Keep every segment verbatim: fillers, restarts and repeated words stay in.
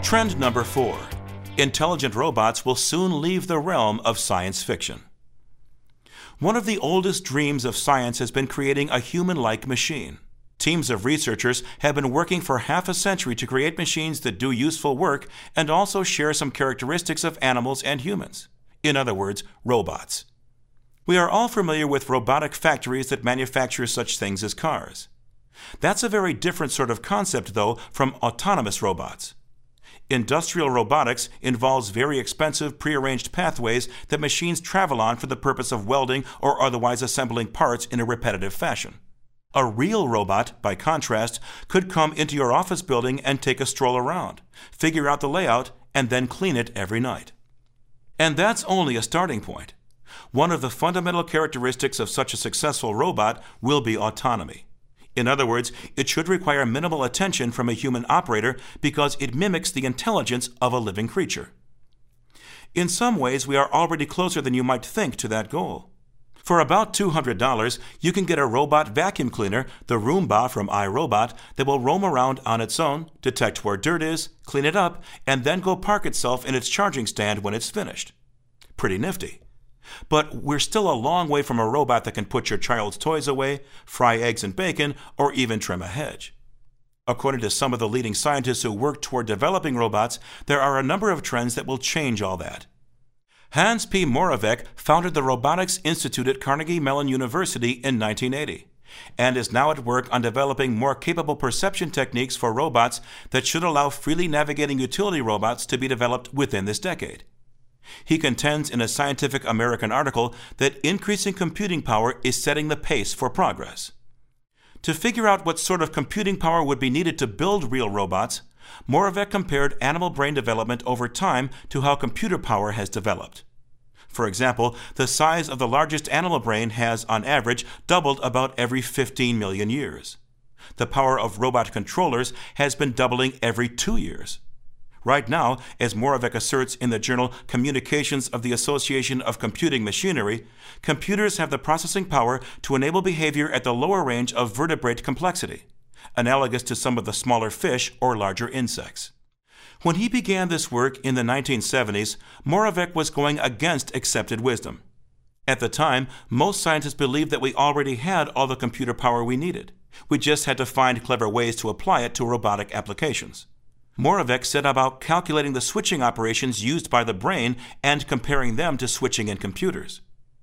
Trend number four. Intelligent robots will soon leave the realm of science fiction. One of the oldest dreams of science has been creating a human-like machine. Teams of researchers have been working for half a century to create machines that do useful work and also share some characteristics of animals and humans. In other words, robots. We are all familiar with robotic factories that manufacture such things as cars. That's a very different sort of concept, though, from autonomous robots. Industrial robotics involves very expensive prearranged pathways that machines travel on for the purpose of welding or otherwise assembling parts in a repetitive fashion. A real robot, by contrast, could come into your office building and take a stroll around, figure out the layout, and then clean it every night. And that's only a starting point. One of the fundamental characteristics of such a successful robot will be autonomy. In other words, it should require minimal attention from a human operator because it mimics the intelligence of a living creature. In some ways, we are already closer than you might think to that goal. For about two hundred dollars, you can get a robot vacuum cleaner, the Roomba from iRobot, that will roam around on its own, detect where dirt is, clean it up, and then go park itself in its charging stand when it's finished. Pretty nifty. But we're still a long way from a robot that can put your child's toys away, fry eggs and bacon, or even trim a hedge. According to some of the leading scientists who work toward developing robots, there are a number of trends that will change all that. Hans P. Moravec founded the Robotics Institute at Carnegie Mellon University in nineteen eighty, and is now at work on developing more capable perception techniques for robots that should allow freely navigating utility robots to be developed within this decade. He contends in a Scientific American article that increasing computing power is setting the pace for progress. To figure out what sort of computing power would be needed to build real robots, Moravec compared animal brain development over time to how computer power has developed. For example, the size of the largest animal brain has, on average, doubled about every fifteen million years. The power of robot controllers has been doubling every two years. Right now, as Moravec asserts in the journal Communications of the Association of Computing Machinery, computers have the processing power to enable behavior at the lower range of vertebrate complexity, analogous to some of the smaller fish or larger insects. When he began this work in the nineteen seventies, Moravec was going against accepted wisdom. At the time, most scientists believed that we already had all the computer power we needed. We just had to find clever ways to apply it to robotic applications. Moravec set about calculating the switching operations used by the brain and comparing them to switching in computers.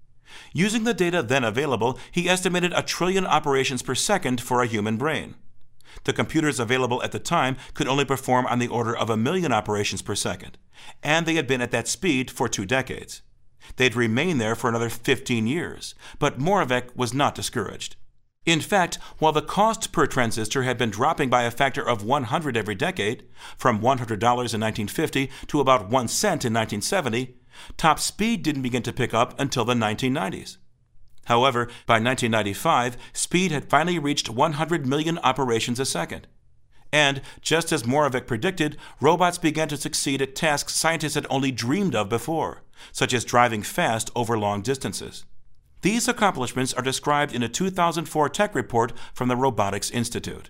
Using the data then available, he estimated a trillion operations per second for a human brain. The computers available at the time could only perform on the order of a million operations per second, and they had been at that speed for two decades. They'd remain there for another fifteen years, but Moravec was not discouraged. In fact, while the cost per transistor had been dropping by a factor of one hundred every decade, from one hundred dollars in nineteen fifty to about one cent in nineteen seventy, top speed didn't begin to pick up until the nineteen nineties. However, by nineteen ninety-five, speed had finally reached one hundred million operations a second. And, just as Moravec predicted, robots began to succeed at tasks scientists had only dreamed of before, such as driving fast over long distances. These accomplishments are described in a two thousand four tech report from the Robotics Institute.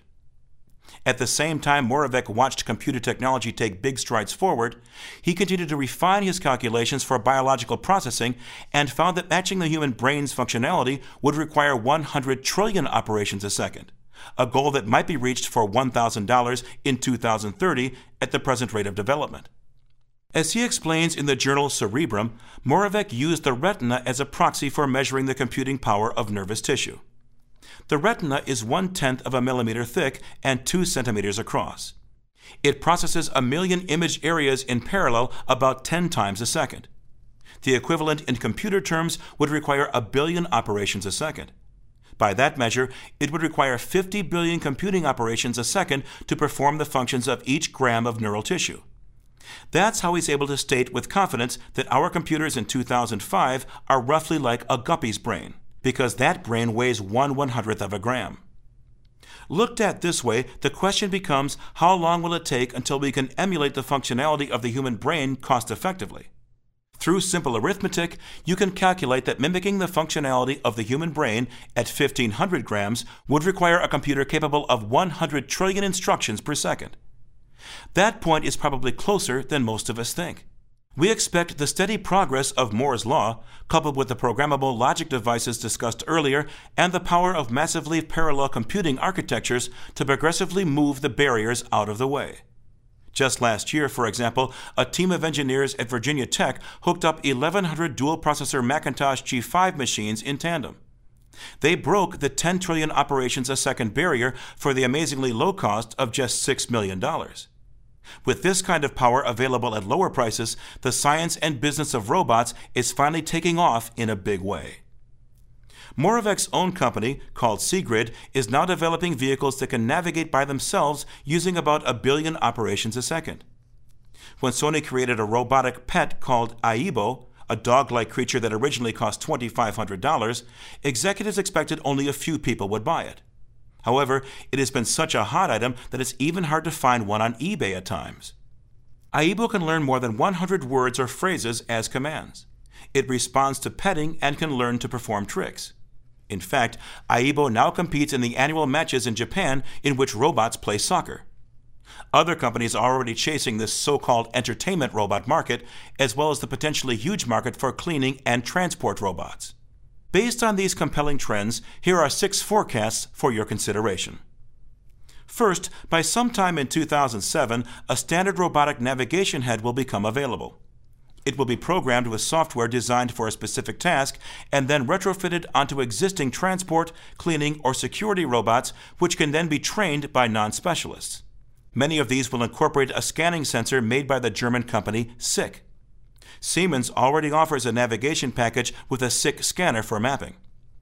At the same time Moravec watched computer technology take big strides forward, he continued to refine his calculations for biological processing and found that matching the human brain's functionality would require one hundred trillion operations a second, a goal that might be reached for one thousand dollars in two thousand thirty at the present rate of development. As he explains in the journal Cerebrum, Moravec used the retina as a proxy for measuring the computing power of nervous tissue. The retina is one-tenth of a millimeter thick and two centimeters across. It processes a million image areas in parallel about ten times a second. The equivalent in computer terms would require a billion operations a second. By that measure, it would require fifty billion computing operations a second to perform the functions of each gram of neural tissue. That's how he's able to state with confidence that our computers in two thousand five are roughly like a guppy's brain, because that brain weighs one one-hundredth of a gram. Looked at this way, the question becomes, how long will it take until we can emulate the functionality of the human brain cost-effectively? Through simple arithmetic, you can calculate that mimicking the functionality of the human brain at fifteen hundred grams would require a computer capable of one hundred trillion instructions per second. That point is probably closer than most of us think. We expect the steady progress of Moore's Law, coupled with the programmable logic devices discussed earlier and the power of massively parallel computing architectures, to progressively move the barriers out of the way. Just last year, for example, a team of engineers at Virginia Tech hooked up eleven hundred dual-processor Macintosh G five machines in tandem. They broke the ten trillion operations a second barrier for the amazingly low cost of just six million dollars. With this kind of power available at lower prices, the science and business of robots is finally taking off in a big way. Moravec's own company, called Seegrid, is now developing vehicles that can navigate by themselves using about a billion operations a second. When Sony created a robotic pet called Aibo, a dog-like creature that originally cost two thousand five hundred dollars, executives expected only a few people would buy it. However, it has been such a hot item that it's even hard to find one on eBay at times. Aibo can learn more than one hundred words or phrases as commands. It responds to petting and can learn to perform tricks. In fact, Aibo now competes in the annual matches in Japan in which robots play soccer. Other companies are already chasing this so-called entertainment robot market, as well as the potentially huge market for cleaning and transport robots. Based on these compelling trends, here are six forecasts for your consideration. First, by sometime in two thousand seven, a standard robotic navigation head will become available. It will be programmed with software designed for a specific task and then retrofitted onto existing transport, cleaning, or security robots, which can then be trained by non-specialists. Many of these will incorporate a scanning sensor made by the German company S I C. Siemens already offers a navigation package with a S I C scanner for mapping.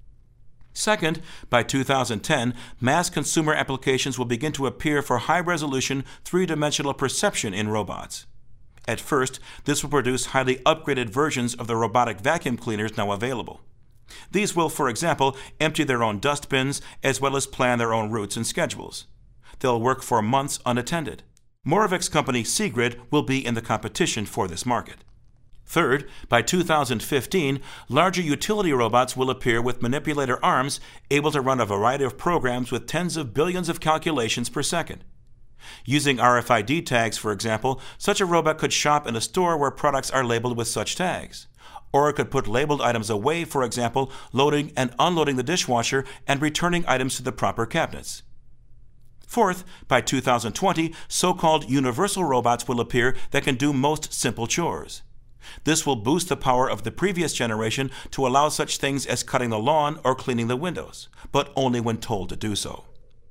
Second, by two thousand ten, mass consumer applications will begin to appear for high-resolution, three-dimensional perception in robots. At first, this will produce highly upgraded versions of the robotic vacuum cleaners now available. These will, for example, empty their own dust bins as well as plan their own routes and schedules. They'll work for months unattended. Moravec's company Seegrid will be in the competition for this market. Third, by two thousand fifteen, larger utility robots will appear with manipulator arms able to run a variety of programs with tens of billions of calculations per second. Using R F I D tags, for example, such a robot could shop in a store where products are labeled with such tags. Or it could put labeled items away, for example, loading and unloading the dishwasher and returning items to the proper cabinets. Fourth, by two thousand twenty, so-called universal robots will appear that can do most simple chores. This will boost the power of the previous generation to allow such things as cutting the lawn or cleaning the windows, but only when told to do so.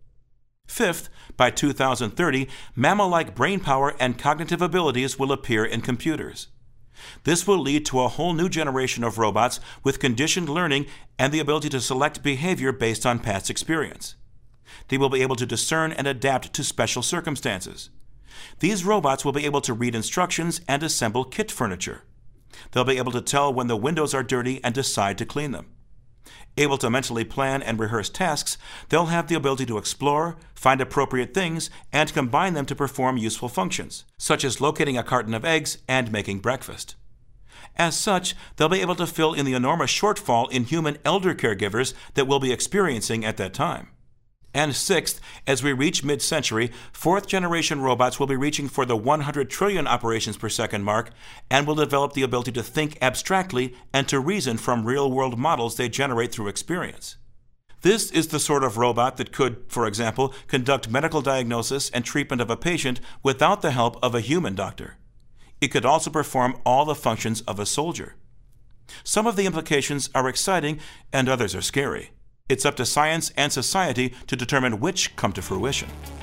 Fifth, by two thousand thirty, mammal-like brain power and cognitive abilities will appear in computers. This will lead to a whole new generation of robots with conditioned learning and the ability to select behavior based on past experience. They will be able to discern and adapt to special circumstances. These robots will be able to read instructions and assemble kit furniture. They'll be able to tell when the windows are dirty and decide to clean them. Able to mentally plan and rehearse tasks, they'll have the ability to explore, find appropriate things, and combine them to perform useful functions, such as locating a carton of eggs and making breakfast. As such, they'll be able to fill in the enormous shortfall in human elder caregivers that we'll be experiencing at that time. And sixth, as we reach mid-century, fourth-generation robots will be reaching for the one hundred trillion operations per second mark and will develop the ability to think abstractly and to reason from real-world models they generate through experience. This is the sort of robot that could, for example, conduct medical diagnosis and treatment of a patient without the help of a human doctor. It could also perform all the functions of a soldier. Some of the implications are exciting and others are scary. It's up to science and society to determine which come to fruition.